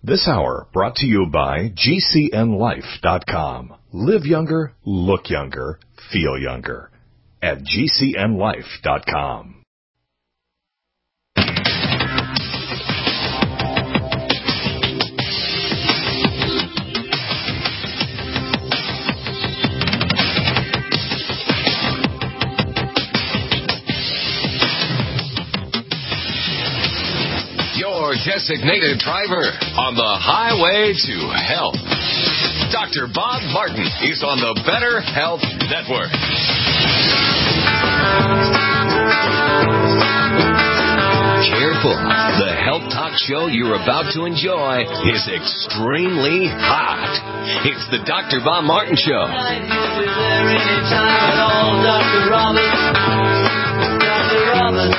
This hour brought to you by GCNLife.com. Live younger, look younger, feel younger at GCNLife.com. Your designated driver on the highway to health. Dr. Bob Martin is on the Better Health Network. Careful. The health talk show you're about to enjoy is extremely hot. It's the Dr. Bob Martin Show. Dr. Robert.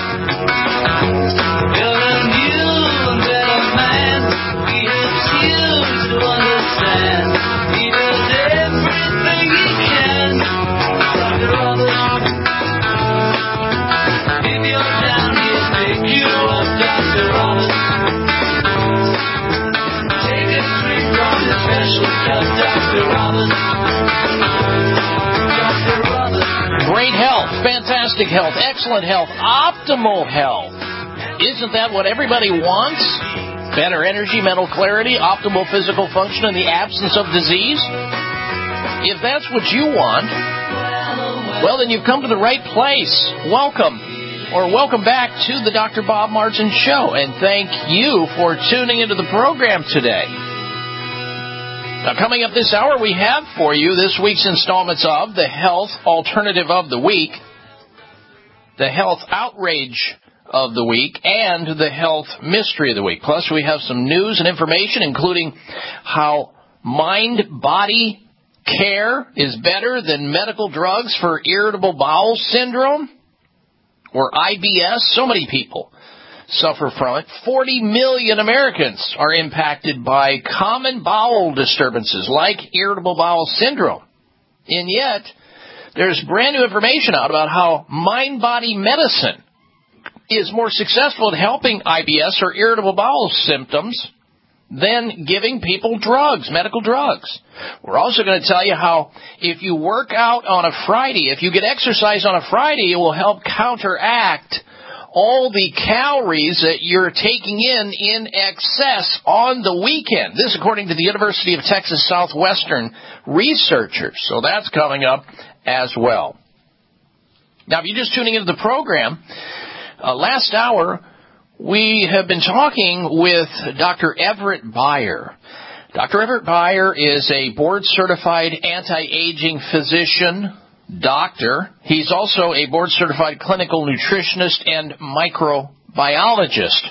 Great health, fantastic health, excellent health, optimal health. Isn't that what everybody wants? Better energy, mental clarity, optimal physical function in the absence of disease? If that's what you want, well, then you've come to the right place. Welcome back to the Dr. Bob Martin Show, and thank you for tuning into the program today. Now, coming up this hour, we have for you this week's installments of the Health Alternative of the Week, the Health Outrage of the Week, and the Health Mystery of the Week. Plus, we have some news and information, including how mind-body care is better than medical drugs for irritable bowel syndrome, or IBS. So many people suffer from it. 40 million Americans are impacted by common bowel disturbances like irritable bowel syndrome. And yet, there's brand new information out about how mind-body medicine is more successful at helping IBS or irritable bowel symptoms than giving people drugs, medical drugs. We're also going to tell you how if you work out on a Friday, if you get exercise on a Friday, it will help counteract all the calories that you're taking in excess on the weekend. This according to the University of Texas Southwestern researchers. So that's coming up as well. Now, if you're just tuning into the program, last hour we have been talking with Dr. Everett Beyer. Dr. Everett Beyer is a board-certified anti-aging physician, doctor. He's also a board-certified clinical nutritionist and microbiologist.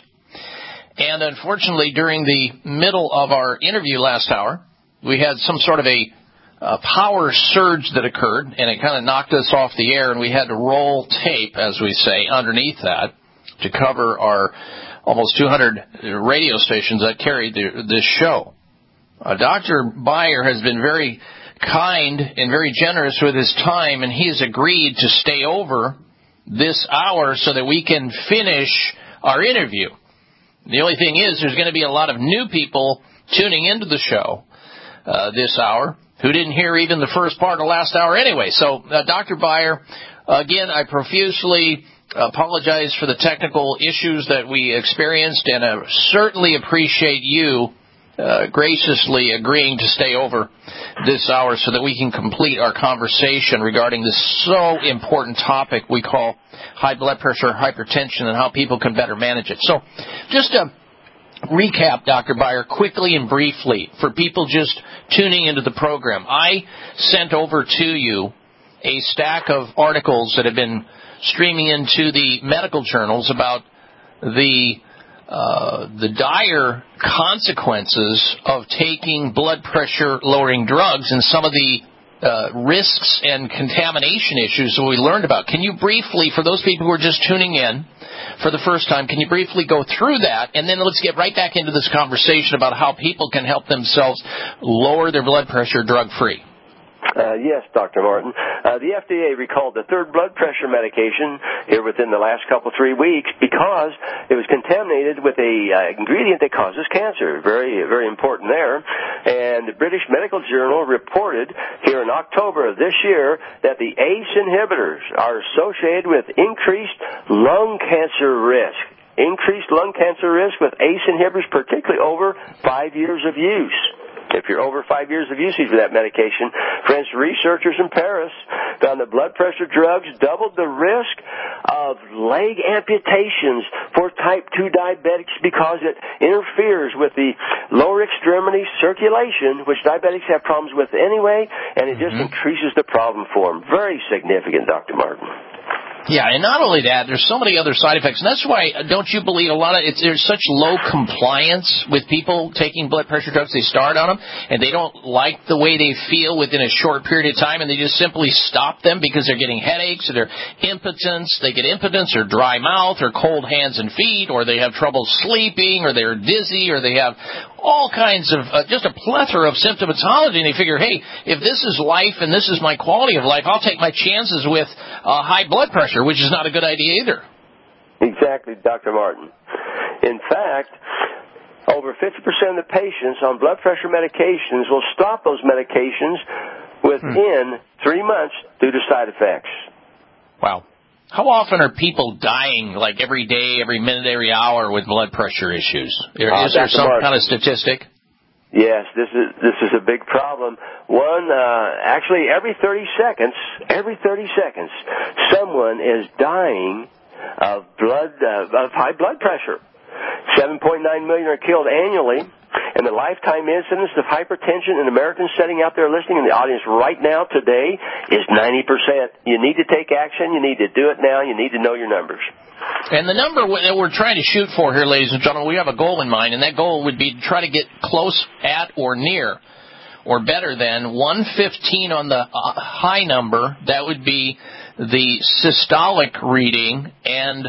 And unfortunately, during the middle of our interview last hour, we had some sort of a power surge that occurred, and it kind of knocked us off the air, and we had to roll tape, as we say, underneath that to cover our almost 200 radio stations that carried this show. Dr. Beyer has been very kind and very generous with his time, and he has agreed to stay over this hour so that we can finish our interview. The only thing is there's going to be a lot of new people tuning into the show this hour who didn't hear even the first part of last hour anyway. So, Dr. Beyer, again, I profusely apologize for the technical issues that we experienced, and I certainly appreciate you graciously agreeing to stay over this hour so that we can complete our conversation regarding this so important topic we call high blood pressure, hypertension, and how people can better manage it. So just to recap, Dr. Beyer, quickly and briefly, for people just tuning into the program, I sent over to you a stack of articles that have been streaming into the medical journals about the dire consequences of taking blood pressure lowering drugs and some of the risks and contamination issues that we learned about. Can you briefly, for those people who are just tuning in for the first time, can you briefly go through that, and then let's get right back into this conversation about how people can help themselves lower their blood pressure drug-free? Yes, Dr. Martin. The FDA recalled the third blood pressure medication here within the last 3 weeks because it was contaminated with a ingredient that causes cancer. Very, very important there. And the British Medical Journal reported here in October of this year that the ACE inhibitors are associated with increased lung cancer risk. Increased lung cancer risk with ACE inhibitors, particularly over 5 years of use. If you're over 5 years of usage of that medication, for instance, researchers in Paris found that blood pressure drugs doubled the risk of leg amputations for type 2 diabetics because it interferes with the lower extremity circulation, which diabetics have problems with anyway, and it just increases the problem for them. Very significant, Dr. Martin. Yeah, and not only that, there's so many other side effects, and that's why, don't you believe there's such low compliance with people taking blood pressure drugs. They start on them, and they don't like the way they feel within a short period of time, and they just simply stop them because they're getting headaches, or they're impotence. They get impotence, or dry mouth, or cold hands and feet, or they have trouble sleeping, or they're dizzy, or they have all kinds of, just a plethora of symptomatology, and they figure, hey, if this is life and this is my quality of life, I'll take my chances with high blood pressure, which is not a good idea either. Exactly, Dr. Martin. In fact, over 50% of the patients on blood pressure medications will stop those medications within 3 months due to side effects. Wow. How often are people dying, like every day, every minute, every hour with blood pressure issues? Is there some kind of statistic? Yes, this is a big problem. Actually, every 30 seconds, someone is dying of high blood pressure. 7.9 million are killed annually, and the lifetime incidence of hypertension in Americans sitting out there listening in the audience right now today is 90%. You need to take action. You need to do it now. You need to know your numbers. And the number that we're trying to shoot for here, ladies and gentlemen, we have a goal in mind, and that goal would be to try to get close at or near or better than 115 on the high number. That would be the systolic reading, and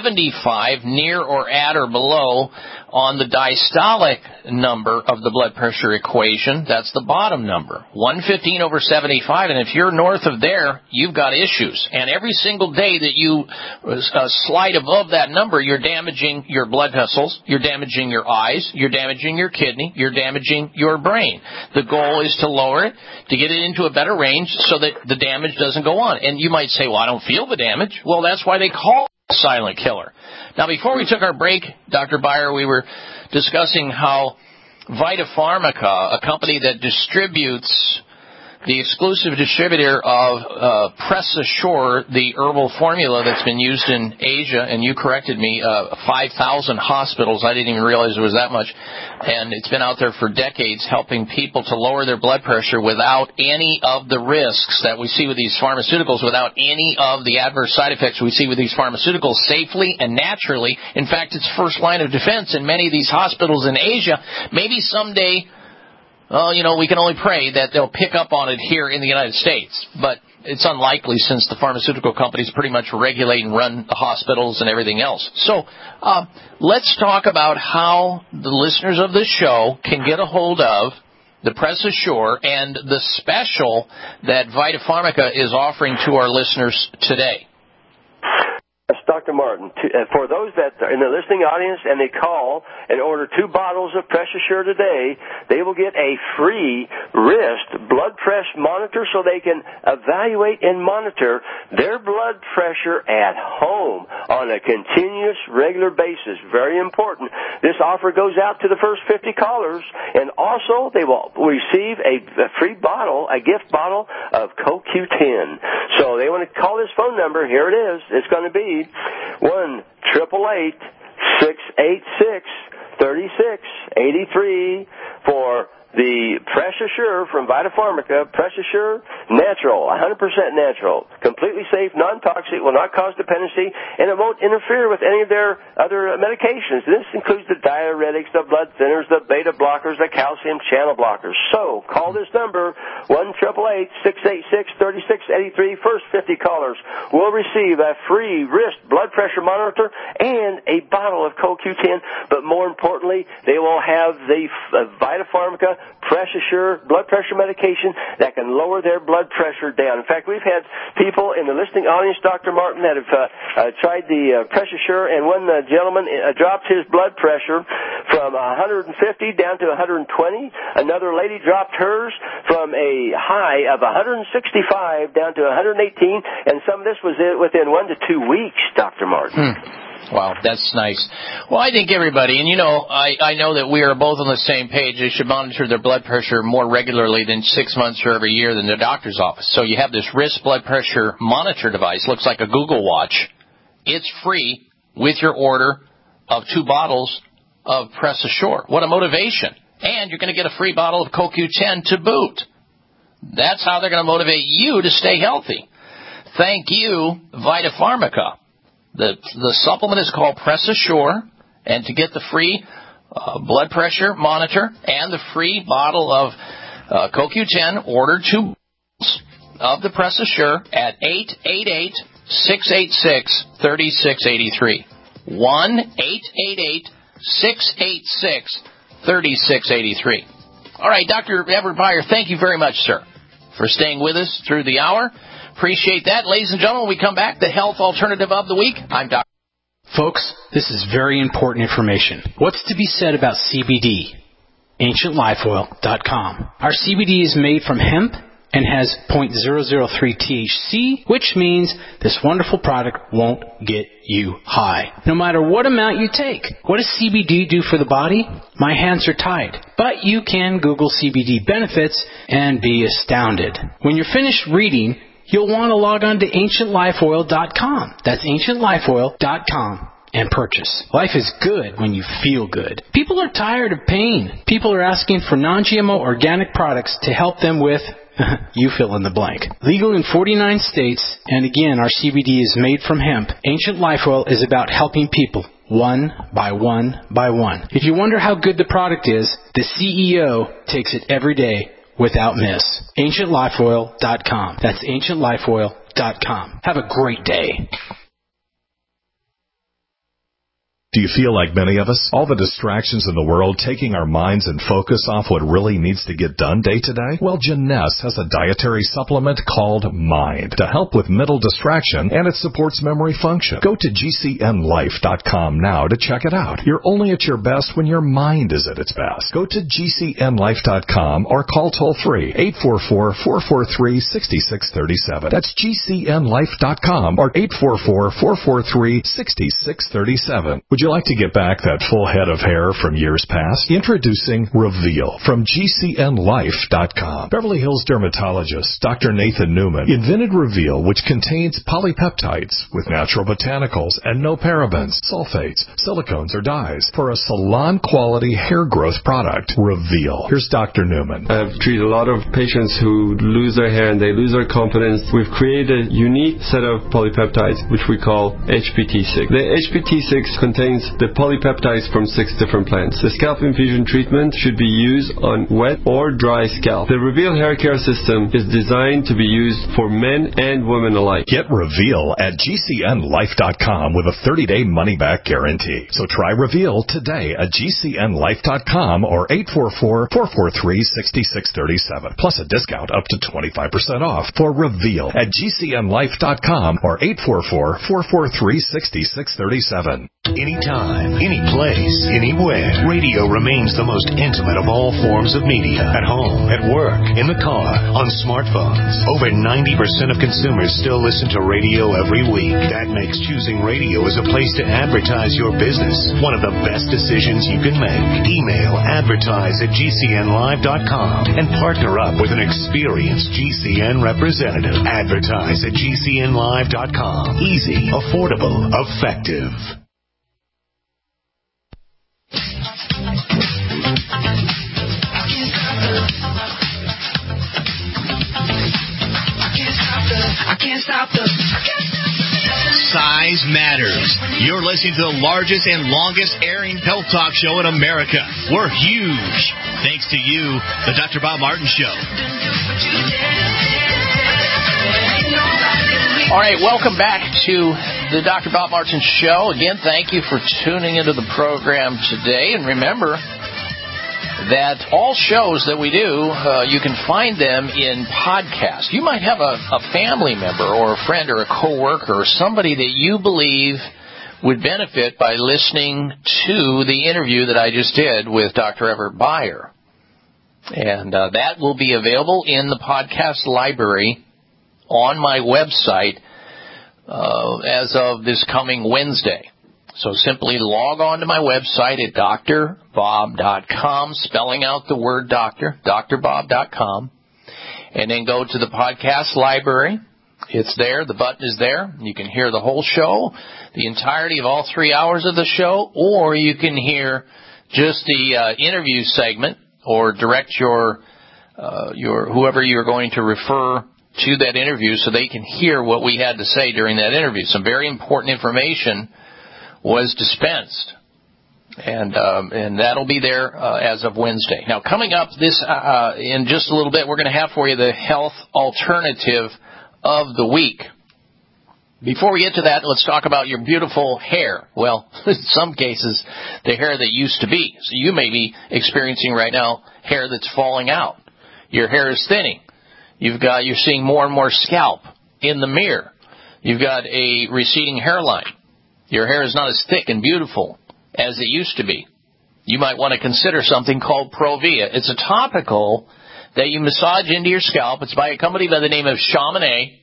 75 near or at or below on the diastolic number of the blood pressure equation. That's the bottom number, 115 over 75. And if you're north of there, you've got issues. And every single day that you slide above that number, you're damaging your blood vessels, you're damaging your eyes, you're damaging your kidney, you're damaging your brain. The goal is to lower it, to get it into a better range so that the damage doesn't go on. And you might say, well, I don't feel the damage. Well, that's why they call it a silent killer. Now, before we took our break, Dr. Beyer, we were discussing how Vita Pharmica, a company that distributes, the exclusive distributor of Press Assure, the herbal formula that's been used in Asia, and you corrected me, 5,000 hospitals. I didn't even realize it was that much. And it's been out there for decades helping people to lower their blood pressure without any of the risks that we see with these pharmaceuticals, without any of the adverse side effects we see with these pharmaceuticals, safely and naturally. In fact, it's first line of defense in many of these hospitals in Asia. Maybe someday, we can only pray that they'll pick up on it here in the United States. But it's unlikely since the pharmaceutical companies pretty much regulate and run the hospitals and everything else. So let's talk about how the listeners of this show can get a hold of the Press Assure and the special that Vita Pharmica is offering to our listeners today. Yes, Dr. Martin. For those that are in the listening audience and they call and order 2 bottles of Press Assure today, they will get a free wrist blood pressure monitor so they can evaluate and monitor their blood pressure at home on a continuous, regular basis. Very important. This offer goes out to the first 50 callers, and also they will receive a free bottle, a gift bottle of CoQ10. So they want to call this phone number. Here it is. It's going to be 1-888-686-3683 for the Press Assure from Vita Pharmica. Press Assure, natural, 100% natural, completely safe, non-toxic, will not cause dependency, and it won't interfere with any of their other medications. This includes the diuretics, the blood thinners, the beta blockers, the calcium channel blockers. So call this number, 1-888-686-3683. First 50 callers will receive a free wrist blood pressure monitor and a bottle of CoQ10, but more importantly, they will have the Vita Pharmica PressAssure blood pressure medication that can lower their blood pressure down. In fact, we've had people in the listening audience, Dr. Martin, that have tried the PressAssure, and one gentleman dropped his blood pressure from 150 down to 120. Another lady dropped hers from a high of 165 down to 118, and some of this was within 1 to 2 weeks, Dr. Martin. Wow, that's nice. Well, I think everybody, and I know that we are both on the same page. They should monitor their blood pressure more regularly than 6 months or every year than the doctor's office. So you have this wrist blood pressure monitor device. Looks like a Google Watch. It's free with your order of 2 bottles of PressAssure. What a motivation. And you're going to get a free bottle of CoQ10 to boot. That's how they're going to motivate you to stay healthy. Thank you, Vita Pharmaca. The supplement is called PressAssure, and to get the free blood pressure monitor and the free bottle of CoQ10, order 2 bottles of the PressAssure at 888-686-3683. 1-888-686-3683. All right, Dr. Everett Beyer, thank you very much, sir, for staying with us through the hour. Appreciate that. Ladies and gentlemen, when we come back, the health alternative of the week. I'm Dr. Folks, this is very important information. What's to be said about CBD? AncientLifeOil.com. Our CBD is made from hemp and has 0.003 THC, which means this wonderful product won't get you high, no matter what amount you take. What does CBD do for the body? My hands are tied. But you can Google CBD benefits and be astounded. When you're finished reading, you'll want to log on to AncientLifeOil.com. That's AncientLifeOil.com and purchase. Life is good when you feel good. People are tired of pain. People are asking for non-GMO organic products to help them with, you fill in the blank. Legal in 49 states, and again, our CBD is made from hemp. Ancient Life Oil is about helping people one by one by one. If you wonder how good the product is, the CEO takes it every day without miss. AncientLifeOil.com. That's AncientLifeOil.com. Have a great day. Do you feel like many of us? All the distractions in the world taking our minds and focus off what really needs to get done day to day? Well, Jeunesse has a dietary supplement called Mind to help with mental distraction, and it supports memory function. Go to GCNLife.com now to check it out. You're only at your best when your mind is at its best. Go to GCNLife.com or call toll-free 844-443-6637. That's GCNLife.com or 844-443-6637. Would you like to get back that full head of hair from years past? Introducing Reveal from GCNLife.com. Beverly Hills dermatologist Dr. Nathan Newman invented Reveal, which contains polypeptides with natural botanicals and no parabens, sulfates, silicones, or dyes for a salon-quality hair growth product. Reveal. Here's Dr. Newman. I've treated a lot of patients who lose their hair and they lose their confidence. We've created a unique set of polypeptides, which we call HPT6. The HPT6 contains the polypeptides from 6 different plants. The scalp infusion treatment should be used on wet or dry scalp. The Reveal hair care system is designed to be used for men and women alike. Get Reveal at GCNLife.com with a 30-day money-back guarantee. So try Reveal today at GCNLife.com or 844-443-6637. Plus a discount up to 25% off for Reveal at GCNLife.com or 844-443-6637. Anytime, any place, anywhere, radio remains the most intimate of all forms of media. At home, at work, in the car, on smartphones. Over 90% of consumers still listen to radio every week. That makes choosing radio as a place to advertise your business one of the best decisions you can make. Email advertise@GCNlive.com and partner up with an experienced GCN representative. Advertise at GCNlive.com. Easy, affordable, effective. Size matters. You're listening to the largest and longest airing health talk show in America. We're huge. Thanks to you, the Dr. Bob Martin Show. All right, welcome back to the Dr. Bob Martin Show. Again, thank you for tuning into the program today. And remember that all shows that we do, you can find them in podcast. You might have a family member or a friend or a coworker or somebody that you believe would benefit by listening to the interview that I just did with Dr. Everett Beyer. And that will be available in the podcast library on my website as of this coming Wednesday. So simply log on to my website at drbob.com, spelling out the word doctor, drbob.com, and then go to the podcast library. It's there. The button is there. You can hear the whole show, the entirety of all 3 hours of the show, or you can hear just the interview segment or direct your whoever you're going to refer to that interview so they can hear what we had to say during that interview. Some very important information was dispensed, and that'll be there as of Wednesday. Now, coming up in just a little bit, we're going to have for you the health alternative of the week. Before we get to that, let's talk about your beautiful hair. Well, in some cases, the hair that used to be. So you may be experiencing right now hair that's falling out. Your hair is thinning. You're seeing more and more scalp in the mirror. You've got a receding hairline. Your hair is not as thick and beautiful as it used to be. You might want to consider something called Provia. It's a topical that you massage into your scalp. It's by a company by the name of Chamonix.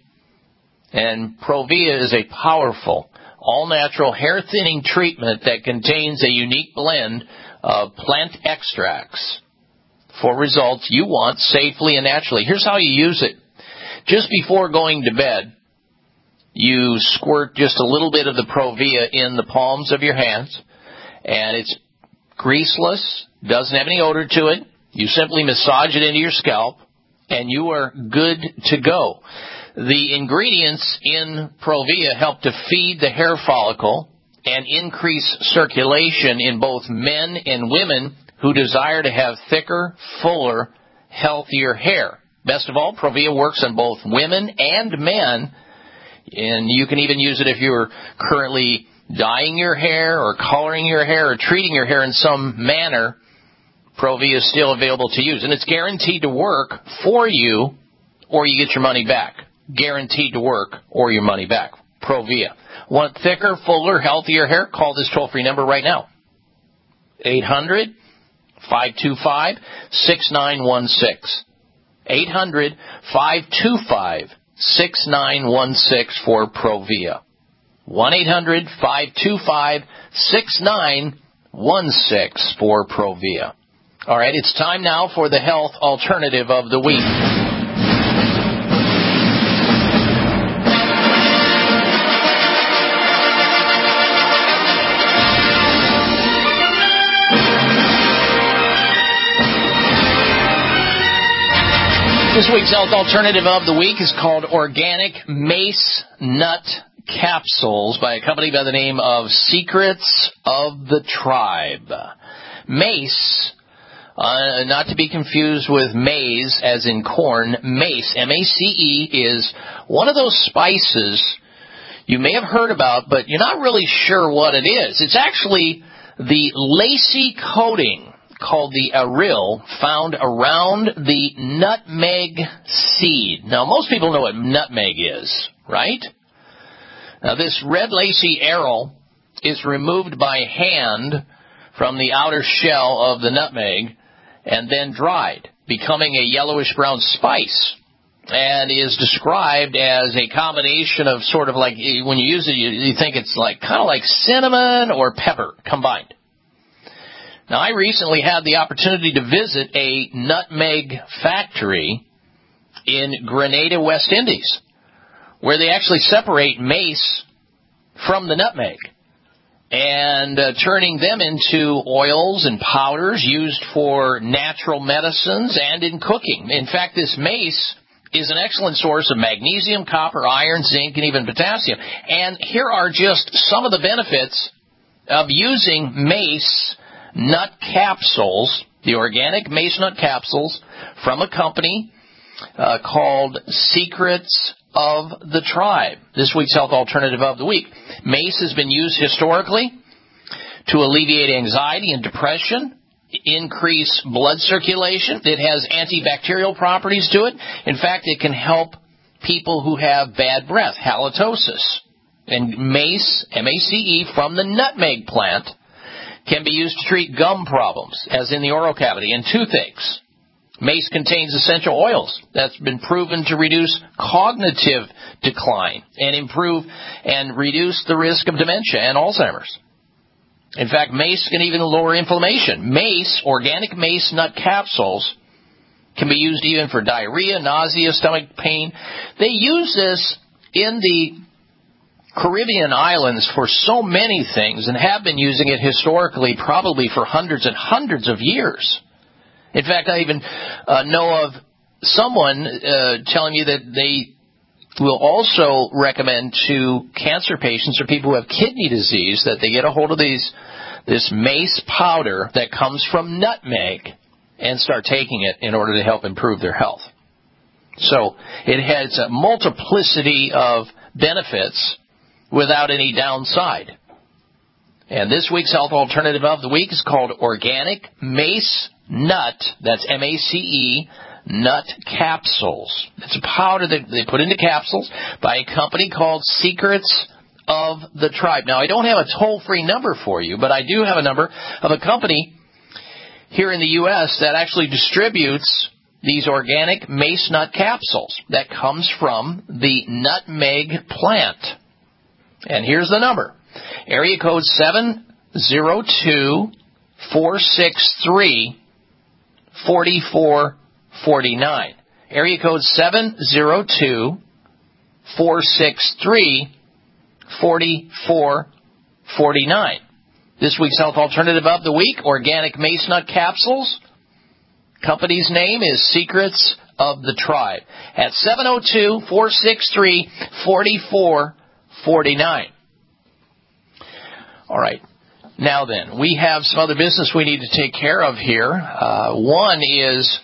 And Provia is a powerful, all-natural hair-thinning treatment that contains a unique blend of plant extracts for results you want safely and naturally. Here's how you use it. Just before going to bed, you squirt just a little bit of the Provia in the palms of your hands, and it's greaseless, doesn't have any odor to it. You simply massage it into your scalp, and you are good to go. The ingredients in Provia help to feed the hair follicle and increase circulation in both men and women who desire to have thicker, fuller, healthier hair. Best of all, Provia works on both women and men, and you can even use it if you're currently dyeing your hair or coloring your hair or treating your hair in some manner. Provia is still available to use, and it's guaranteed to work for you or you get your money back. Guaranteed to work or your money back. Provia. Want thicker, fuller, healthier hair? Call this toll-free number right now. 800-525-6916. 800-525-6916 for Provia. 1-800-525-6916 for Provia. All right, it's time now for the health alternative of the week. This week's health alternative of the week is called Organic Mace Nut Capsules by a company by the name of Secrets of the Tribe. Mace, not to be confused with maize as in corn, mace, M-A-C-E, is one of those spices you may have heard about, but you're not really sure what it is. It's actually the lacy coating called the aril, found around the nutmeg seed. Now, most people know what nutmeg is, right? Now, this red lacy aril is removed by hand from the outer shell of the nutmeg and then dried, becoming a yellowish-brown spice, and is described as a combination of sort of like, when you use it, you think it's like kind of like cinnamon or pepper combined. Now, I recently had the opportunity to visit a nutmeg factory in Grenada, West Indies, where they actually separate mace from the nutmeg and turning them into oils and powders used for natural medicines and in cooking. In fact, this mace is an excellent source of magnesium, copper, iron, zinc, and even potassium. And here are just some of the benefits of using mace nut capsules, the organic mace nut capsules from a company called Secrets of the Tribe. This week's health alternative of the week. Mace has been used historically to alleviate anxiety and depression, increase blood circulation. It has antibacterial properties to it. In fact, it can help people who have bad breath, halitosis. And mace, M-A-C-E, from the nutmeg plant, can be used to treat gum problems, as in the oral cavity, and toothaches. Mace contains essential oils that's been proven to reduce cognitive decline and improve and reduce the risk of dementia and Alzheimer's. In fact, mace can even lower inflammation. Mace, organic mace nut capsules, can be used even for diarrhea, nausea, stomach pain. They use this in the Caribbean islands for so many things and have been using it historically probably for hundreds and hundreds of years. In fact, I even know of someone telling me that they will also recommend to cancer patients or people who have kidney disease that they get a hold of this mace powder that comes from nutmeg and start taking it in order to help improve their health. So it has a multiplicity of benefits without any downside. And this week's Health Alternative of the Week is called Organic Mace Nut, that's M-A-C-E, nut capsules. It's a powder that they put into capsules by a company called Secrets of the Tribe. Now, I don't have a toll-free number for you, but I do have a number of a company here in the U.S. that actually distributes these organic mace nut capsules that comes from the nutmeg plant. And here's the number. Area code 702-463-4449. Area code 702-463-4449. This week's Health Alternative of the Week, Organic Mace Nut Capsules. Company's name is Secrets of the Tribe at 702-463-4449. All right. Now then, we have some other business we need to take care of here. One is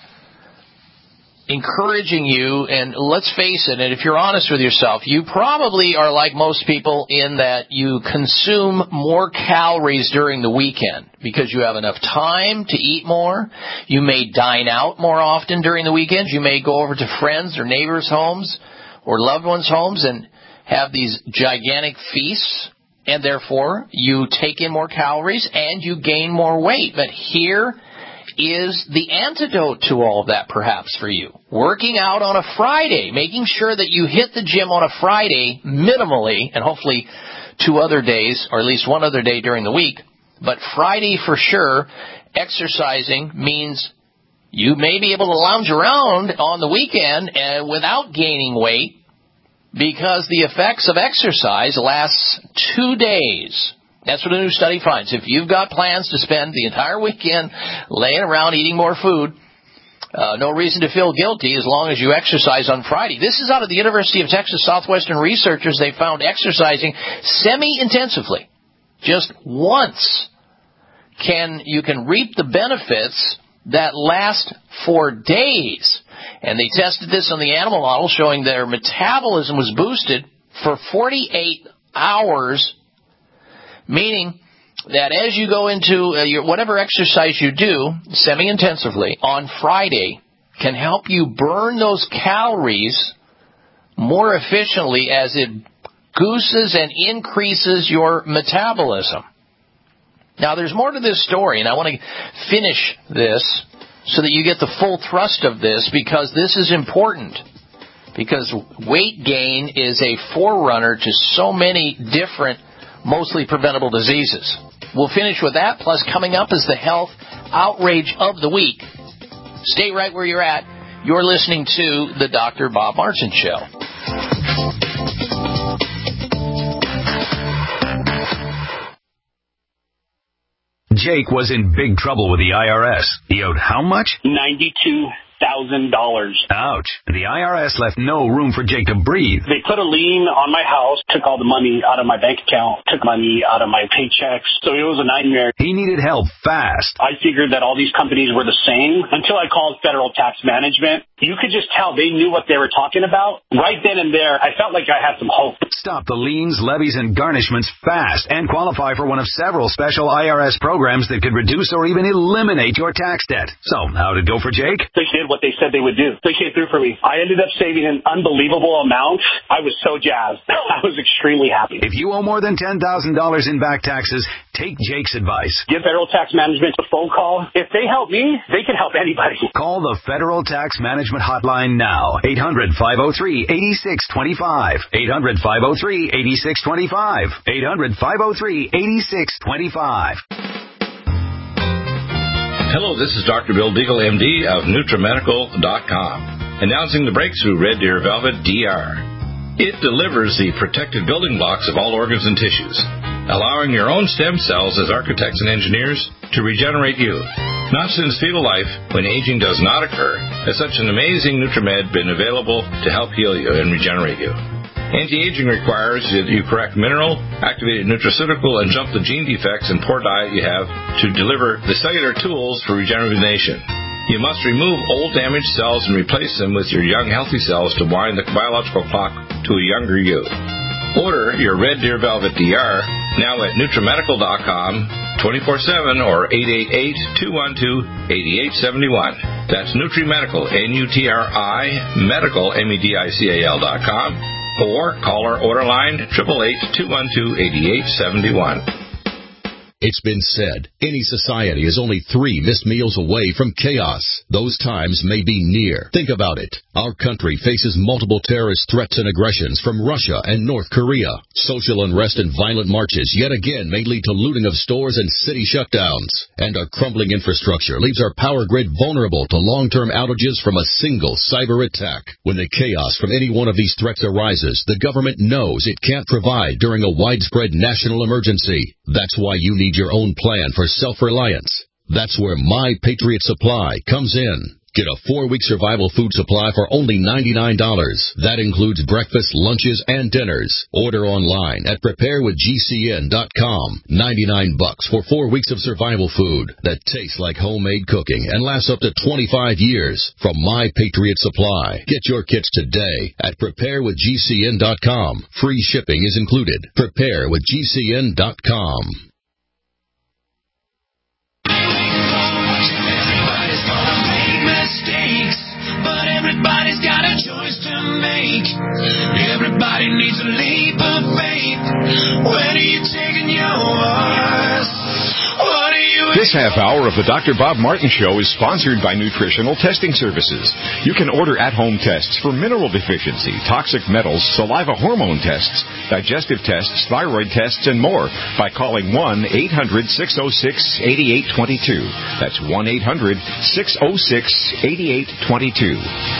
encouraging you, and let's face it, and if you're honest with yourself, you probably are like most people in that you consume more calories during the weekend because you have enough time to eat more. You may dine out more often during the weekends. You may go over to friends or neighbors' homes or loved ones' homes and have these gigantic feasts. And therefore, you take in more calories and you gain more weight. But here is the antidote to all of that, perhaps, for you. Working out on a Friday, making sure that you hit the gym on a Friday minimally, and hopefully 2 other days, or at least 1 other day during the week. But Friday for sure, exercising means you may be able to lounge around on the weekend without gaining weight, because the effects of exercise lasts 2 days. That's what a new study finds. If you've got plans to spend the entire weekend laying around eating more food, no reason to feel guilty as long as you exercise on Friday. This is out of the University of Texas Southwestern researchers. They found exercising semi-intensively, just once, you can reap the benefits that last for days. And they tested this on the animal model, showing their metabolism was boosted for 48 hours, meaning that as you go into whatever exercise you do semi-intensively on Friday can help you burn those calories more efficiently as it gooses and increases your metabolism. Now, there's more to this story, and I want to finish this so that you get the full thrust of this, because this is important. Because weight gain is a forerunner to so many different, mostly preventable diseases. We'll finish with that, plus coming up is the Health Outrage of the Week. Stay right where you're at. You're listening to the Dr. Bob Martin Show. Jake was in big trouble with the IRS. He owed how much? $92,000. Ouch. The IRS left no room for Jake to breathe. They put a lien on my house, took all the money out of my bank account, took money out of my paychecks. So it was a nightmare. He needed help fast. I figured that all these companies were the same until I called Federal Tax Management. You could just tell they knew what they were talking about. Right then and there, I felt like I had some hope. Stop the liens, levies, and garnishments fast and qualify for one of several special IRS programs that could reduce or even eliminate your tax debt. So, how'd it go for Jake? They did what they said they would do. They came through for me. I ended up saving an unbelievable amount. I was so jazzed. I was extremely happy. If you owe more than $10,000 in back taxes, take Jake's advice. Give Federal Tax Management a phone call. If they help me, they can help anybody. Call the Federal Tax Management Hotline now. 800-503-8625. 800-503-8625. 800-503-8625. Hello, this is Dr. Bill Deagle, MD of NutriMedical.com, announcing the breakthrough Red Deer Velvet DR. It delivers the protected building blocks of all organs and tissues, allowing your own stem cells as architects and engineers to regenerate you. Not since fetal life, when aging does not occur, has such an amazing NutriMed been available to help heal you and regenerate you. Anti-aging requires that you correct mineral, activated nutraceutical, and jump the gene defects and poor diet you have to deliver the cellular tools for regeneration. You must remove old damaged cells and replace them with your young healthy cells to wind the biological clock to a younger you. Order your Red Deer Velvet DR now at NutriMedical.com 24/7 or 888-212-8871. That's NutriMedical, N-U-T-R-I, Medical, MEDICAL.com. Or call our order line 888-212-8871. It's been said, any society is only 3 missed meals away from chaos. Those times may be near. Think about it. Our country faces multiple terrorist threats and aggressions from Russia and North Korea. Social unrest and violent marches yet again may lead to looting of stores and city shutdowns. And our crumbling infrastructure leaves our power grid vulnerable to long-term outages from a single cyber attack. When the chaos from any one of these threats arises, the government knows it can't provide during a widespread national emergency. That's why you need your own plan for self-reliance. That's where My Patriot Supply comes in. Get a 4-week survival food supply for only $99. That includes breakfast, lunches, and dinners. Order online at preparewithgcn.com. $99 for 4 weeks of survival food that tastes like homemade cooking and lasts up to 25 years from My Patriot Supply. Get your kits today at preparewithgcn.com. Free shipping is included. Preparewithgcn.com. But everybody's got a choice to make. Everybody needs a leap of faith. When are you taking yours? What are you? This half hour of the Dr. Bob Martin Show is sponsored by Nutritional Testing Services. You can order at-home tests for mineral deficiency, toxic metals, saliva hormone tests, digestive tests, thyroid tests, and more by calling 1-800-606-8822. That's 1-800-606-8822.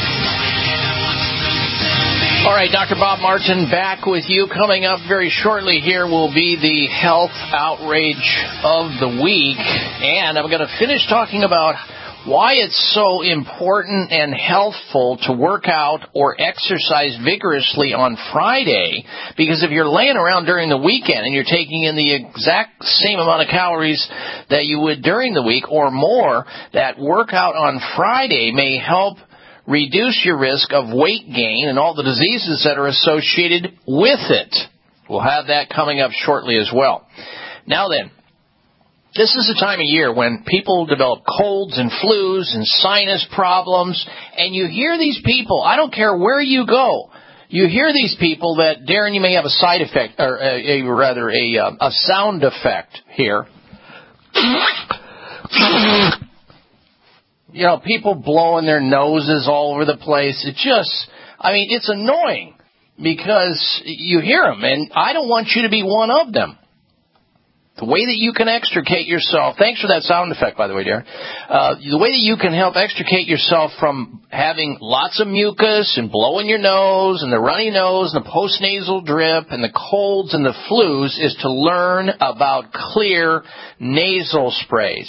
All right, Dr. Bob Martin back with you. Coming up very shortly here will be the health outrage of the week. And I'm going to finish talking about why it's so important and healthful to work out or exercise vigorously on Friday. Because if you're laying around during the weekend and you're taking in the exact same amount of calories that you would during the week or more, that workout on Friday may help reduce your risk of weight gain and all the diseases that are associated with it. We'll have that coming up shortly as well. Now then, this is the time of year when people develop colds and flus and sinus problems, and you hear these people, I don't care where you go, you hear these people that, Darren, you may have a side effect, or a sound effect here. You know, people blowing their noses all over the place. It's annoying because you hear them, and I don't want you to be one of them. The way that you can extricate yourself, thanks for that sound effect, by the way, Darren. The way that you can help extricate yourself from having lots of mucus and blowing your nose and the runny nose and the postnasal drip and the colds and the flus is to learn about Xlear nasal sprays.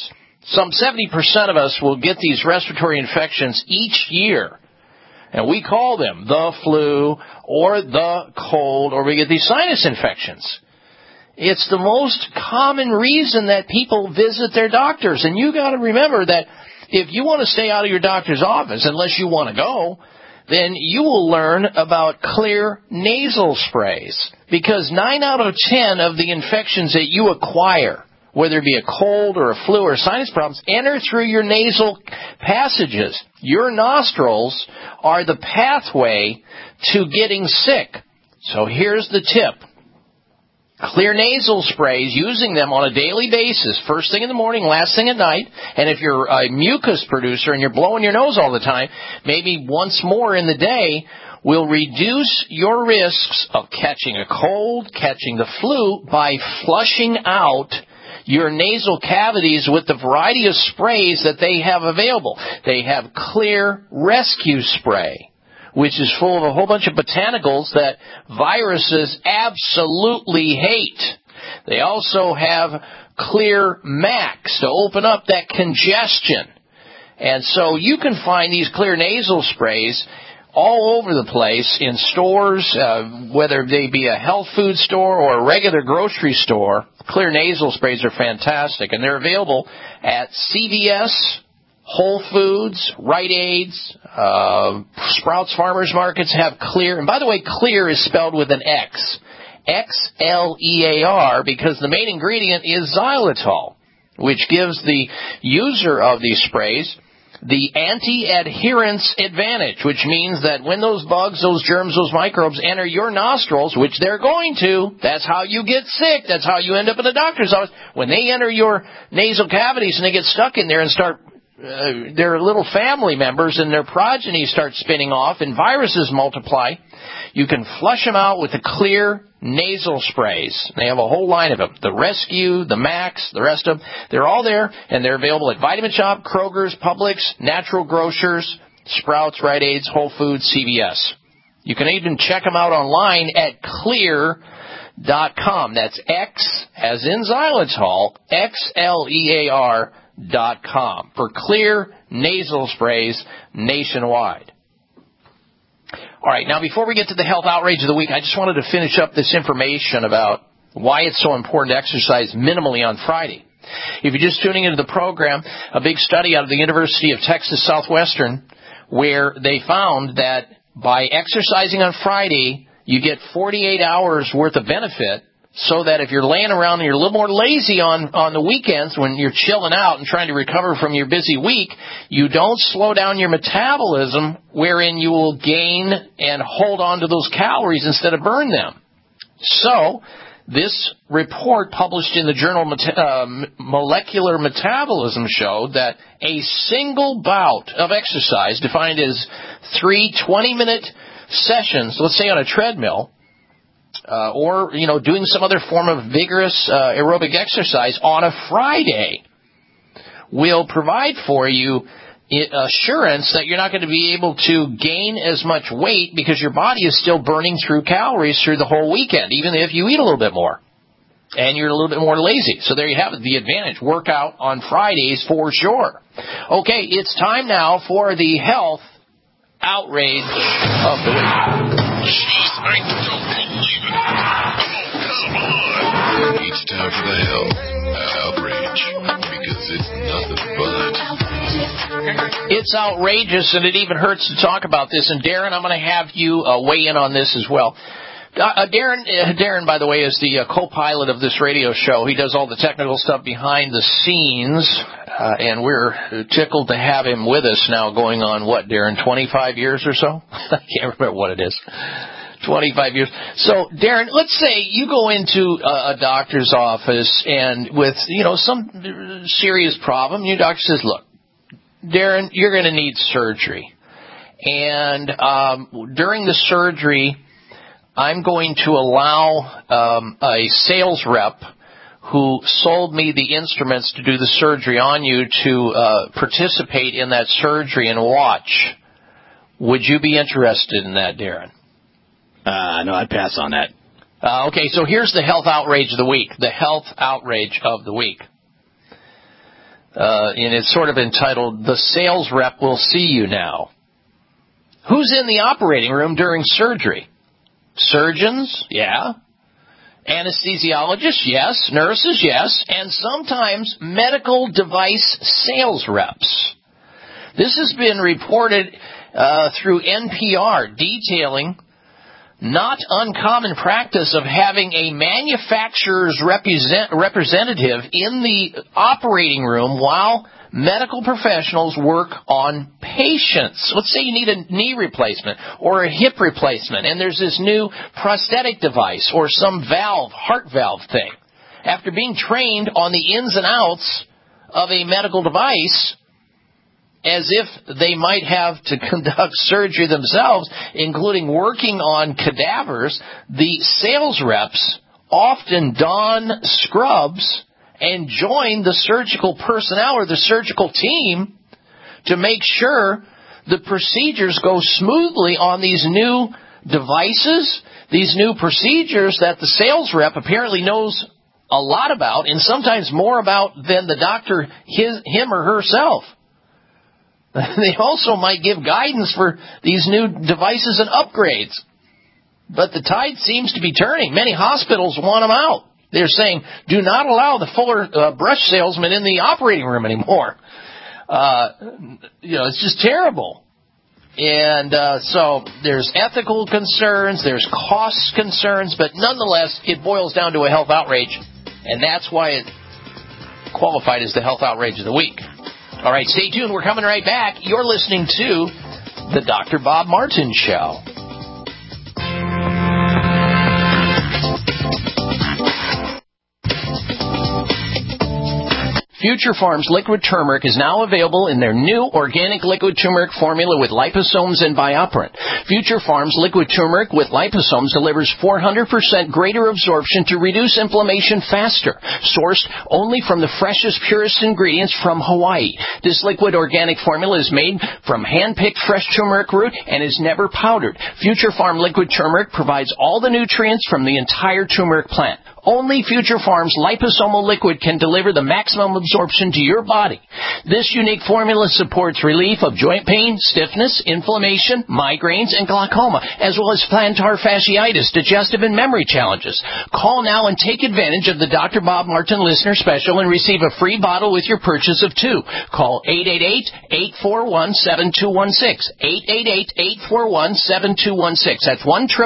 Some 70% of us will get these respiratory infections each year. And we call them the flu or the cold, or we get these sinus infections. It's the most common reason that people visit their doctors. And you got to remember that if you want to stay out of your doctor's office, unless you want to go, then you will learn about Xlear nasal sprays. Because 9 out of 10 of the infections that you acquire, whether it be a cold or a flu or sinus problems, enter through your nasal passages. Your nostrils are the pathway to getting sick. So here's the tip. Xlear nasal sprays, using them on a daily basis, first thing in the morning, last thing at night, and if you're a mucus producer and you're blowing your nose all the time, maybe once more in the day, will reduce your risks of catching a cold, catching the flu, by flushing out your nasal cavities with the variety of sprays that they have available. They have Xlear Rescue Spray, which is full of a whole bunch of botanicals that viruses absolutely hate. They also have Xlear Max to open up that congestion. And so you can find these Xlear nasal sprays all over the place in stores, whether they be a health food store or a regular grocery store. Xlear nasal sprays are fantastic, and they're available at CVS, Whole Foods, Rite Aids, Sprouts Farmers Markets have Xlear. And by the way, Xlear is spelled with an X. Xlear, because the main ingredient is xylitol, which gives the user of these sprays the anti-adherence advantage, which means that when those bugs, those germs, those microbes enter your nostrils, which they're going to, that's how you get sick, that's how you end up in the doctor's office. When they enter your nasal cavities and they get stuck in there and start their little family members and their progeny start spinning off and viruses multiply, you can flush them out with the Xlear nasal sprays. They have a whole line of them. The Rescue, the Max, the rest of them. They're all there, and they're available at Vitamin Shop, Kroger's, Publix, Natural Grocers, Sprouts, Rite Aids, Whole Foods, CVS. You can even check them out online at Xlear.com. That's X, as in xylitol, Xlear.com for Xlear nasal sprays nationwide. All right, now before we get to the health outrage of the week, I just wanted to finish up this information about why it's so important to exercise minimally on Friday. If you're just tuning into the program, a big study out of the University of Texas Southwestern, where they found that by exercising on Friday, you get 48 hours worth of benefit, so that if you're laying around and you're a little more lazy on the weekends when you're chilling out and trying to recover from your busy week, you don't slow down your metabolism, wherein you will gain and hold on to those calories instead of burn them. So this report published in the journal Molecular Metabolism showed that a single bout of exercise, defined as 3 20-minute sessions, let's say on a treadmill, or, doing some other form of vigorous aerobic exercise on a Friday, will provide for you assurance that you're not going to be able to gain as much weight because your body is still burning through calories through the whole weekend, even if you eat a little bit more and you're a little bit more lazy. So there you have it, the advantage. Workout on Fridays for sure. Okay, it's time now for the health outrage of the week. Jeez, I don't believe it. Oh, come on. It's time for the health outrage, because it's nothing but. It's outrageous, and it even hurts to talk about this. And Darren, I'm going to have you weigh in on this as well. Darren, by the way, is the co-pilot of this radio show. He does all the technical stuff behind the scenes, and we're tickled to have him with us now going on, what, Darren, 25 years or so? I can't remember what it is. 25 years. So, Darren, let's say you go into a doctor's office and with, some serious problem, your doctor says, look, Darren, you're going to need surgery. And during the surgery, I'm going to allow a sales rep who sold me the instruments to do the surgery on you to participate in that surgery and watch. Would you be interested in that, Darren? No, I'd pass on that. Okay, so here's the health outrage of the week. The health outrage of the week. and it's sort of entitled, "The Sales Rep Will See You Now." Who's in the operating room during surgery? Surgeons? Yeah. Anesthesiologists? Yes. Nurses? Yes. And sometimes medical device sales reps. This has been reported through NPR, detailing not uncommon practice of having a manufacturer's representative in the operating room while medical professionals work on patients. Let's say you need a knee replacement or a hip replacement, and there's this new prosthetic device or some valve, heart valve thing. After being trained on the ins and outs of a medical device, as if they might have to conduct surgery themselves, including working on cadavers, the sales reps often don scrubs and join the surgical personnel or the surgical team to make sure the procedures go smoothly on these new devices, these new procedures that the sales rep apparently knows a lot about, and sometimes more about than the doctor him or herself. They also might give guidance for these new devices and upgrades. But the tide seems to be turning. Many hospitals want them out. They're saying, do not allow the Fuller brush salesman in the operating room anymore. It's just terrible. And so there's ethical concerns, there's cost concerns, but nonetheless, it boils down to a health outrage. And that's why it qualified as the Health Outrage of the Week. All right, stay tuned. We're coming right back. You're listening to The Dr. Bob Martin Show. Future Farms liquid turmeric is now available in their new organic liquid turmeric formula with liposomes and bioperine. Future Farms liquid turmeric with liposomes delivers 400% greater absorption to reduce inflammation faster. Sourced only from the freshest, purest ingredients from Hawaii. This liquid organic formula is made from hand-picked fresh turmeric root and is never powdered. Future Farm liquid turmeric provides all the nutrients from the entire turmeric plant. Only Future Farms liposomal liquid can deliver the maximum absorption to your body. This unique formula supports relief of joint pain, stiffness, inflammation, migraines, and glaucoma, as well as plantar fasciitis, digestive and memory challenges. Call now and take advantage of the Dr. Bob Martin listener special and receive a free bottle with your purchase of 2. Call 888-841-7216. 888-841-7216. That's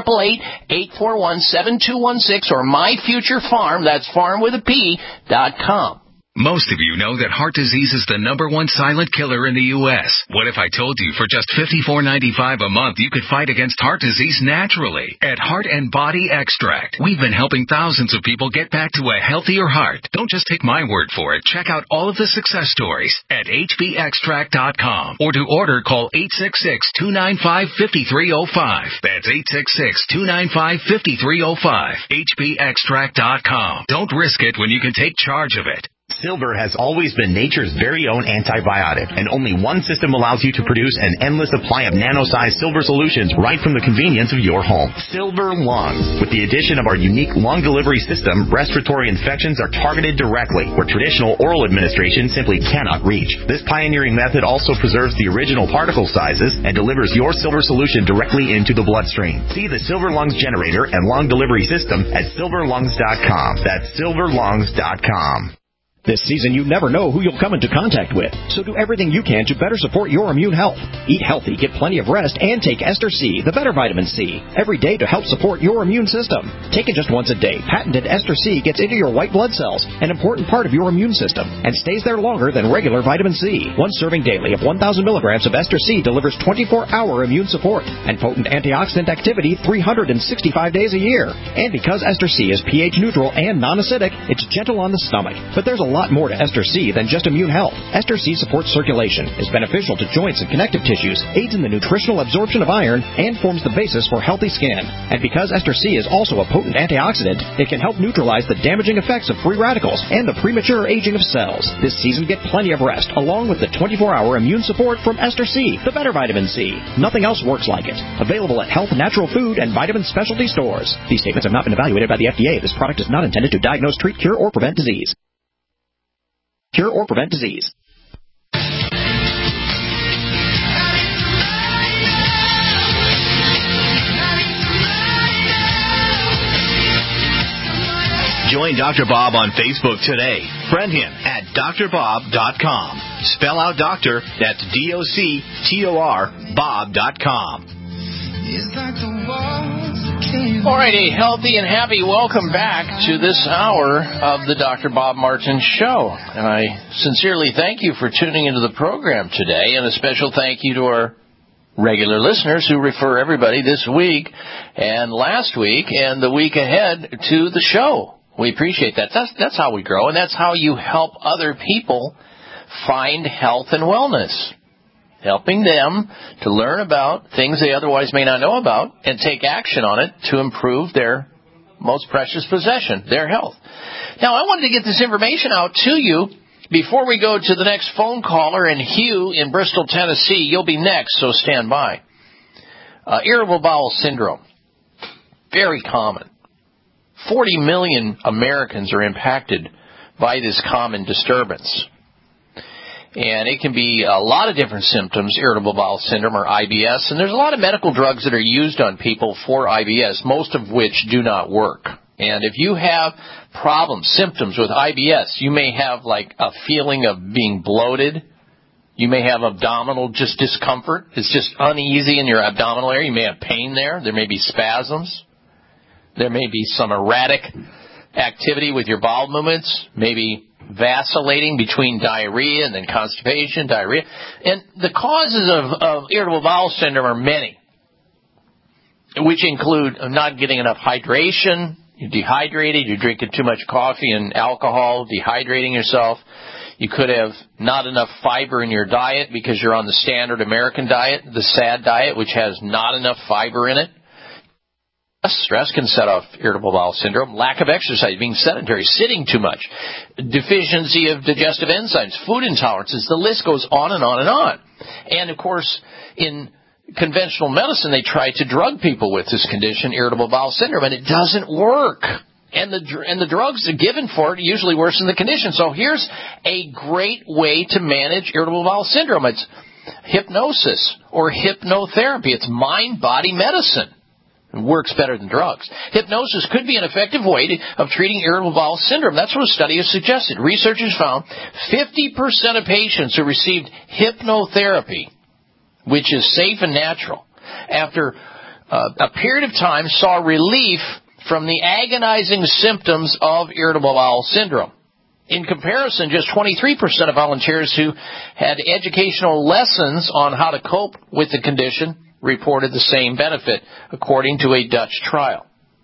1-888-841-7216 or myfuturefarm, that's farm with a P.com. Most of you know that heart disease is the #1 silent killer in the U.S. What if I told you for just $54.95 a month you could fight against heart disease naturally? At Heart and Body Extract, we've been helping thousands of people get back to a healthier heart. Don't just take my word for it. Check out all of the success stories at hbextract.com. Or to order, call 866-295-5305. That's 866-295-5305. hbextract.com. Don't risk it when you can take charge of it. Silver has always been nature's very own antibiotic, and only one system allows you to produce an endless supply of nano-sized silver solutions right from the convenience of your home. Silver Lungs. With the addition of our unique lung delivery system, respiratory infections are targeted directly, where traditional oral administration simply cannot reach. This pioneering method also preserves the original particle sizes and delivers your silver solution directly into the bloodstream. See the Silver Lungs generator and lung delivery system at silverlungs.com. That's silverlungs.com. This season, you never know who you'll come into contact with, so do everything you can to better support your immune health. Eat healthy, get plenty of rest, and take Ester C, the better vitamin C, every day to help support your immune system. Taken just once a day, patented Ester C gets into your white blood cells, an important part of your immune system, and stays there longer than regular vitamin C. One serving daily of 1,000 milligrams of Ester C delivers 24-hour immune support and potent antioxidant activity 365 days a year. And because Ester C is pH neutral and non-acidic, it's gentle on the stomach. But there's a lot more to Ester C than just immune health. Ester C supports circulation, is beneficial to joints and connective tissues, aids in the nutritional absorption of iron, and forms the basis for healthy skin. And because Ester C is also a potent antioxidant, it can help neutralize the damaging effects of free radicals and the premature aging of cells. This season, get plenty of rest, along with the 24-hour immune support from Ester C, the better vitamin C. Nothing else works like it. Available at health, natural food, and vitamin specialty stores. These statements have not been evaluated by the FDA. This product is not intended to diagnose, treat, cure, or prevent disease. cure or prevent disease. Join Dr. Bob on Facebook today. Friend him at drbob.com. Spell out doctor, that's D-O-C-T-O-R, Bob.com. All right, a healthy and happy welcome back to this hour of the Dr. Bob Martin Show. And I sincerely thank you for tuning into the program today, and a special thank you to our regular listeners who refer everybody this week and last week and the week ahead to the show. We appreciate that. That's how we grow, and that's how you help other people find health and wellness. Helping them to learn about things they otherwise may not know about and take action on it to improve their most precious possession, their health. Now, I wanted to get this information out to you before we go to the next phone caller, and Hugh in Bristol, Tennessee. You'll be next, so stand by. Irritable bowel syndrome, very common. 40 million Americans are impacted by this common disturbance. And it can be a lot of different symptoms, irritable bowel syndrome or IBS. And there's a lot of medical drugs that are used on people for IBS, most of which do not work. And if you have problems, symptoms with IBS, you may have like a feeling of being bloated. You may have abdominal just discomfort. It's just uneasy in your abdominal area. You may have pain there. There may be spasms. There may be some erratic activity with your bowel movements, maybe vacillating between diarrhea and then constipation, diarrhea. And the causes of irritable bowel syndrome are many, which include not getting enough hydration, you're dehydrated, you're drinking too much coffee and alcohol, dehydrating yourself. You could have not enough fiber in your diet because you're on the standard American diet, the SAD diet, which has not enough fiber in it. Stress can set off irritable bowel syndrome. Lack of exercise, being sedentary, sitting too much, deficiency of digestive enzymes, food intolerances. The list goes on and on and on. And, of course, in conventional medicine, they try to drug people with this condition, irritable bowel syndrome, and it doesn't work. And the drugs are given for it usually worsen the condition. So here's a great way to manage irritable bowel syndrome. It's hypnosis or hypnotherapy. It's mind-body medicine. It works better than drugs. Hypnosis could be an effective way of treating irritable bowel syndrome. That's what a study has suggested. Researchers found 50% of patients who received hypnotherapy, which is safe and natural, after a period of time saw relief from the agonizing symptoms of irritable bowel syndrome. In comparison, just 23% of volunteers who had educational lessons on how to cope with the condition reported the same benefit, according to a Dutch trial.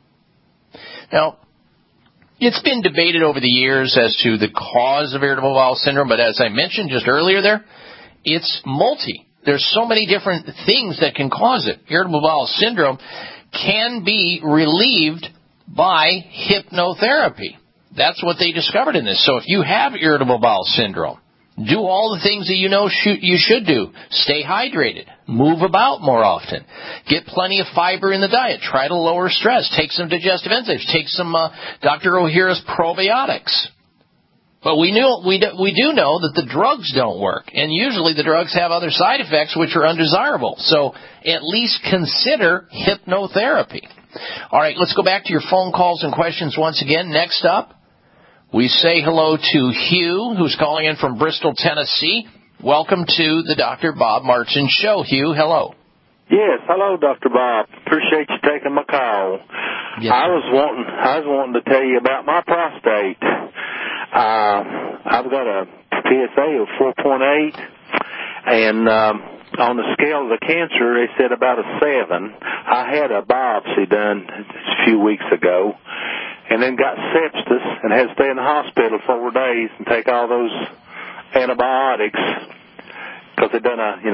Now, it's been debated over the years as to the cause of irritable bowel syndrome, but as I mentioned just earlier there, it's multi. There's so many different things that can cause it. Irritable bowel syndrome can be relieved by hypnotherapy. That's what they discovered in this. So if you have irritable bowel syndrome, do all the things that you know you should do. Stay hydrated. Move about more often. Get plenty of fiber in the diet. Try to lower stress. Take some digestive enzymes. Take some Dr. Ohhira's probiotics. But we do know that the drugs don't work. And usually the drugs have other side effects which are undesirable. So at least consider hypnotherapy. All right, let's go back to your phone calls and questions once again. Next up, we say hello to Hugh, who's calling in from Bristol, Tennessee. Welcome to the Dr. Bob Martin Show. Hugh, hello. Yes, hello, Dr. Bob. Appreciate you taking my call. Yes, I was wanting to tell you about my prostate. I've got a PSA of 4.8, and on the scale of the cancer, they said about a 7. I had a biopsy done a few weeks ago, and then got sepsis and had to stay in the hospital 4 days and take all those antibiotics because they done a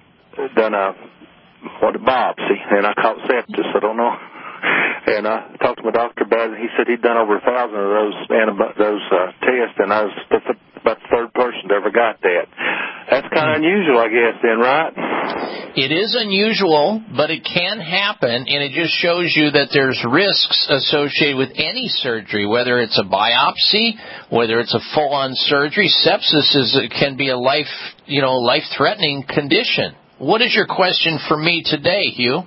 biopsy, and I caught sepsis. I don't know. And I talked to my doctor about it. He said he'd done over 1,000 of those tests, and I was about the third person that ever got that. That's kind of unusual, I guess, then, right? It is unusual, but it can happen, and it just shows you that there's risks associated with any surgery, whether it's a biopsy, whether it's a full-on surgery. Sepsis can be a life-threatening condition. What is your question for me today, Hugh?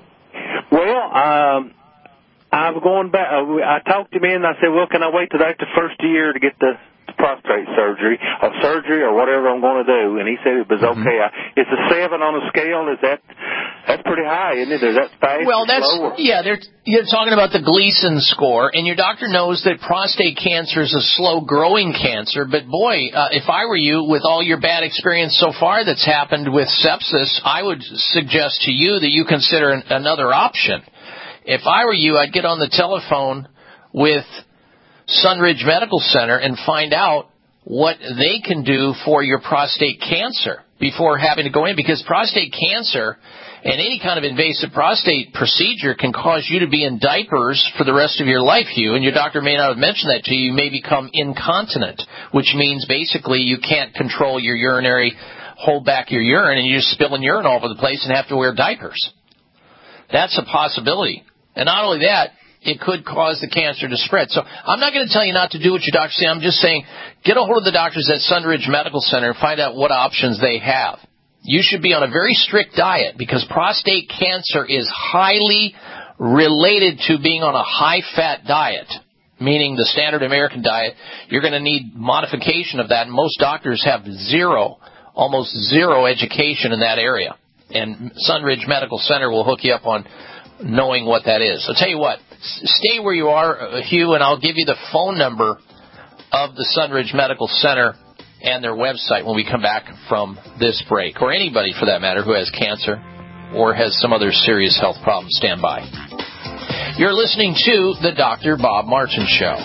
Well, I'm going back. I talked to him and I said, well, can I wait till after the first year to get the prostate surgery or whatever I'm going to do? And he said it was okay. It's a 7 on a scale. That's pretty high, isn't it? Is that fast? Well, you're talking about the Gleason score, and your doctor knows that prostate cancer is a slow-growing cancer. But boy, if I were you, with all your bad experience so far that's happened with sepsis, I would suggest to you that you consider another option. If I were you, I'd get on the telephone with Sunridge Medical Center and find out what they can do for your prostate cancer before having to go in, because prostate cancer and any kind of invasive prostate procedure can cause you to be in diapers for the rest of your life, Hugh, and your doctor may not have mentioned that to you. You may become incontinent, which means basically you can't control your hold back your urine, and you're just spilling urine all over the place and have to wear diapers. That's a possibility. And not only that, it could cause the cancer to spread. So I'm not going to tell you not to do what your doctor says. I'm just saying get a hold of the doctors at Sunridge Medical Center and find out what options they have. You should be on a very strict diet because prostate cancer is highly related to being on a high-fat diet, meaning the standard American diet. You're going to need modification of that, and most doctors have almost zero education in that area. And Sunridge Medical Center will hook you up on knowing what that is. So tell you what, stay where you are, Hugh, and I'll give you the phone number of the Sunridge Medical Center and their website when we come back from this break, or anybody for that matter who has cancer or has some other serious health problem. Stand by. You're listening to the Dr. Bob Martin Show.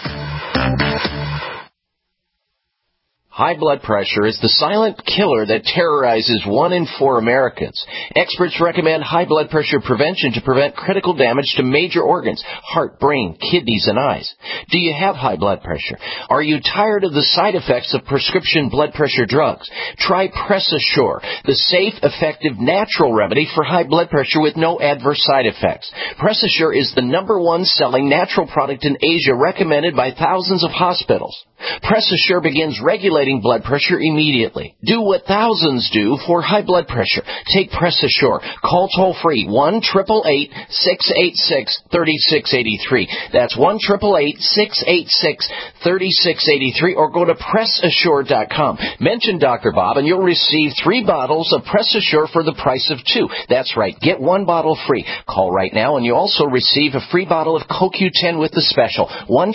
High blood pressure is the silent killer that terrorizes 1 in 4 Americans. Experts recommend high blood pressure prevention to prevent critical damage to major organs, heart, brain, kidneys, and eyes. Do you have high blood pressure? Are you tired of the side effects of prescription blood pressure drugs? Try PressAssure, the safe, effective, natural remedy for high blood pressure with no adverse side effects. PressAssure is the #1 selling natural product in Asia, recommended by thousands of hospitals. PressAssure begins regulating blood pressure immediately. Do what thousands do for high blood pressure. Take PressAssure. Call toll-free 1-888-686-3683. That's 1-888-686-3683, or go to PressAssure.com. Mention Dr. Bob and you'll receive 3 bottles of PressAssure for the price of 2. That's right. Get 1 bottle free. Call right now and you also receive a free bottle of CoQ10 with the special.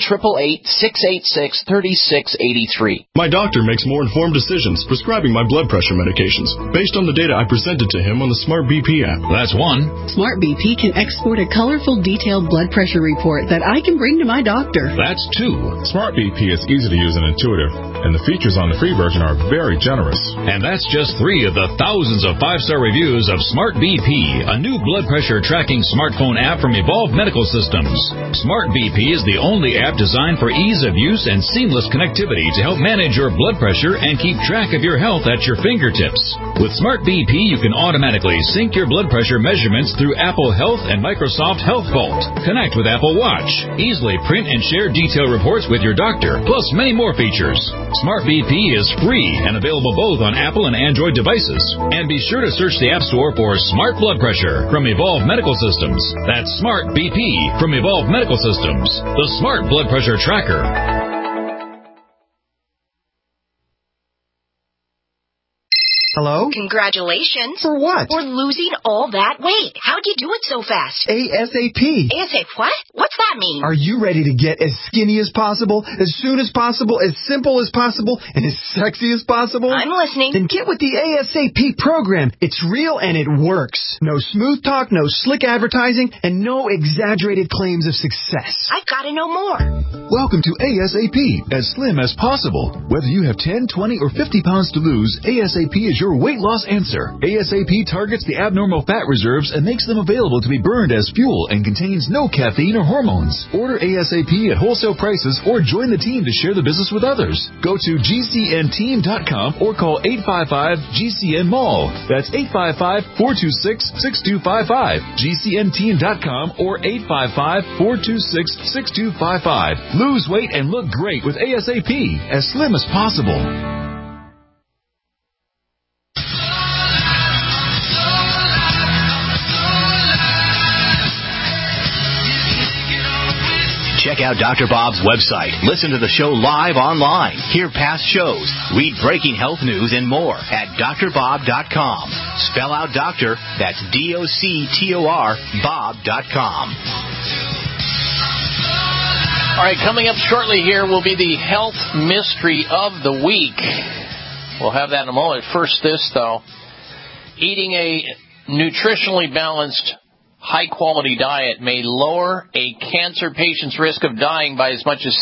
1-888-686-3683. My doctor makes more informed decisions prescribing my blood pressure medications based on the data I presented to him on the Smart BP app. That's 1. Smart BP can export a colorful, detailed blood pressure report that I can bring to my doctor. That's 2. Smart BP is easy to use and intuitive, and the features on the free version are very generous. And that's just 3 of the thousands of 5-star reviews of Smart BP, a new blood pressure tracking smartphone app from Evolve Medical Systems. Smart BP is the only app designed for ease of use and seamless connectivity to help manage your blood pressure and keep track of your health at your fingertips. With Smart BP, you can automatically sync your blood pressure measurements through Apple Health and Microsoft Health Vault. Connect with Apple Watch. Easily print and share detailed reports with your doctor, plus many more features. Smart BP is free and available both on Apple and Android devices. And be sure to search the App Store for Smart Blood Pressure from Evolve Medical Systems. That's Smart BP from Evolve Medical Systems, the Smart Blood Pressure Tracker. Hello? Congratulations. For what? For losing all that weight. How'd you do it so fast? ASAP. ASAP what? What's that mean? Are you ready to get as skinny as possible, as soon as possible, as simple as possible, and as sexy as possible? I'm listening. Then get with the ASAP program. It's real and it works. No smooth talk, no slick advertising, and no exaggerated claims of success. I've got to know more. Welcome to ASAP, as slim as possible. Whether you have 10, 20, or 50 pounds to lose, ASAP is your weight loss answer. ASAP targets the abnormal fat reserves and makes them available to be burned as fuel and contains no caffeine or hormones. Order ASAP at wholesale prices or join the team to share the business with others. Go to GCNteam.com or call 855-GCN-MALL. That's 855-426-6255. GCNteam.com or 855-426-6255. Lose weight and look great with ASAP, as slim as possible. Check out Dr. Bob's website. Listen to the show live online. Hear past shows. Read breaking health news and more at drbob.com. Spell out doctor. That's DOCTOR Bob.com. All right, coming up shortly here will be the health mystery of the week. We'll have that in a moment. First this, though. Eating a nutritionally balanced, high-quality diet may lower a cancer patient's risk of dying by as much as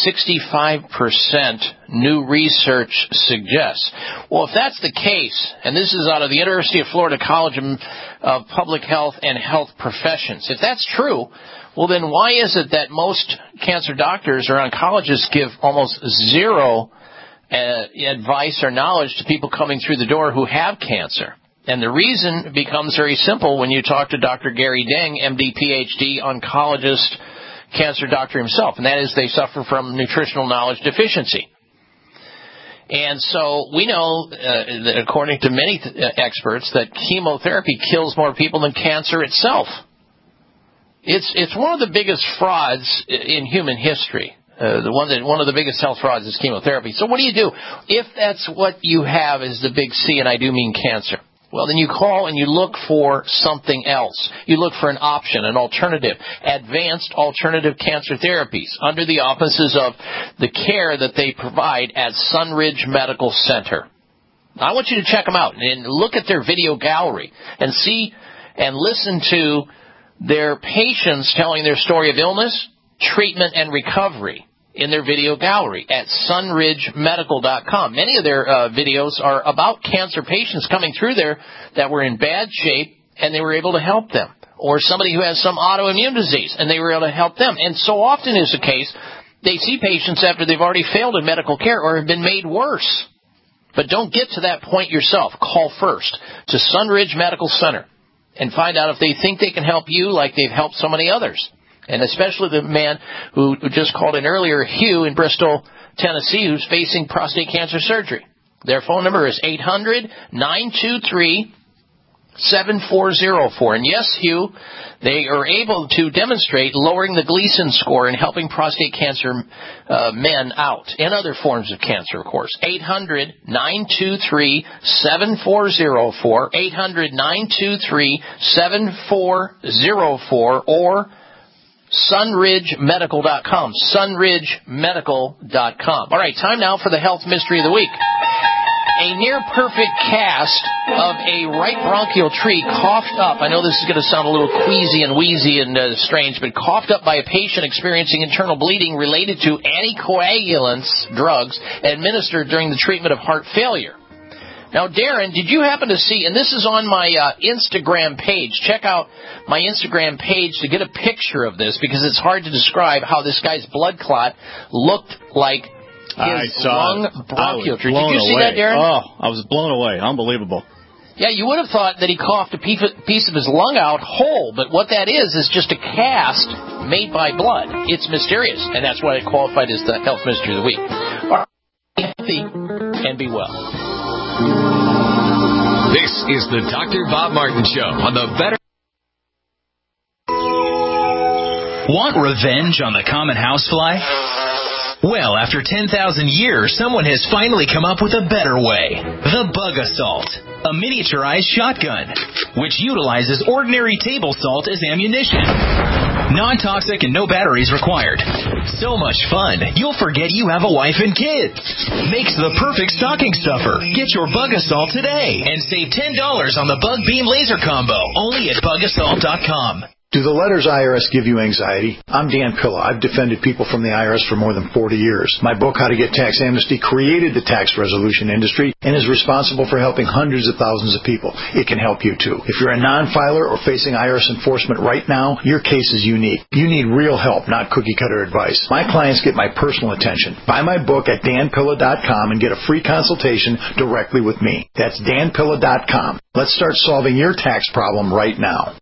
65%, new research suggests. Well, if that's the case, and this is out of the University of Florida College of Public Health and Health Professions, if that's true, well, then why is it that most cancer doctors or oncologists give almost zero advice or knowledge to people coming through the door who have cancer? And the reason becomes very simple when you talk to Dr. Gary Deng, MD, PhD, oncologist, cancer doctor himself, and that is they suffer from nutritional knowledge deficiency. And so we know, that according to many experts, that chemotherapy kills more people than cancer itself. It's one of the biggest frauds in human history. One of the biggest health frauds is chemotherapy. So what do you do if that's what you have is the big C, and I do mean cancer? Well, then you call and you look for something else. You look for an option, an alternative, advanced alternative cancer therapies under the auspices of the care that they provide at Sunridge Medical Center. I want you to check them out and look at their video gallery and see and listen to their patients telling their story of illness, treatment, and recovery in their video gallery at sunridgemedical.com. Many of their videos are about cancer patients coming through there that were in bad shape and they were able to help them. Or somebody who has some autoimmune disease and they were able to help them. And so often is the case, they see patients after they've already failed in medical care or have been made worse. But don't get to that point yourself. Call first to Sunridge Medical Center and find out if they think they can help you like they've helped so many others. And especially the man who just called in earlier, Hugh in Bristol, Tennessee, who's facing prostate cancer surgery. Their phone number is 800-923-7404. And yes, Hugh, they are able to demonstrate lowering the Gleason score and helping prostate cancer men out, and other forms of cancer, of course. 800-923-7404, 800-923-7404, or sunridgemedical.com, sunridgemedical.com. All right, time now for the health mystery of the week. A near-perfect cast of a right bronchial tree coughed up. I know this is going to sound a little queasy and wheezy and strange, but coughed up by a patient experiencing internal bleeding related to anticoagulants drugs administered during the treatment of heart failure. Now, Darren, did you happen to see, and this is on my Instagram page, check out my Instagram page to get a picture of this, because it's hard to describe how this guy's blood clot looked like his lung bronchial tree. Did you see that, Darren? Oh, I was blown away. Unbelievable. Yeah, you would have thought that he coughed a piece of his lung out whole, but what that is just a cast made by blood. It's mysterious, and that's why it qualified as the health mystery of the week. All right, be healthy and be well. This is the Dr. Bob Martin Show on the Better. Want revenge on the common housefly? Well, after 10,000 years, someone has finally come up with a better way. The Bug Assault, a miniaturized shotgun, which utilizes ordinary table salt as ammunition. Non-toxic and no batteries required. So much fun, you'll forget you have a wife and kids. Makes the perfect stocking stuffer. Get your Bug Assault today and save $10 on the Bug Beam Laser Combo, only at bugassault.com. Do the letters IRS give you anxiety? I'm Dan Pilla. I've defended people from the IRS for more than 40 years. My book, How to Get Tax Amnesty, created the tax resolution industry and is responsible for helping hundreds of thousands of people. It can help you too. If you're a non-filer or facing IRS enforcement right now, your case is unique. You need real help, not cookie-cutter advice. My clients get my personal attention. Buy my book at danpilla.com and get a free consultation directly with me. That's danpilla.com. Let's start solving your tax problem right now.